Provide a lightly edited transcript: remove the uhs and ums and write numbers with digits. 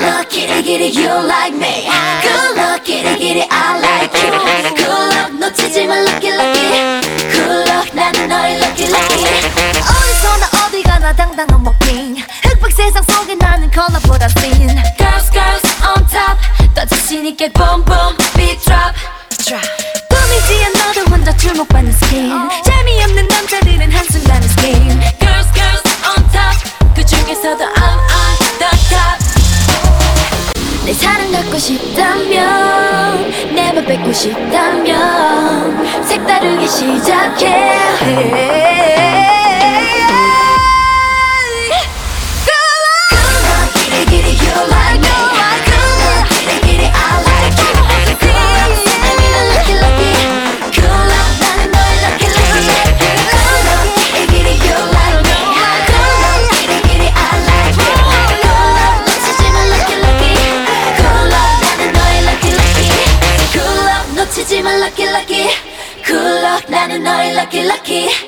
luck, kitty kitty, you like me. Good luck, kitty kitty, I like you. Good luck, 놓치지 마, lucky lucky. Good luck, 나는 너의 lucky lucky. 어디서나 어디 가나 당당한 walking. 흑백 세상 속에 나는 컬러보다 thin. Girls, girls on top. 더 자신 있게 boom boom, beat drop, drop. 꾸미지 않아도 혼자 주목받는 스킨. 재미없는 남자들은 한순간에 skin. Girls, girls on top. 그 중에서도 I'm on the top. 내 사랑 갖고 싶다면, 내 맘 뺏고 싶다면 색다르게 시작해. 놓치지 마, lucky lucky. Good luck, 나는 너의 lucky lucky.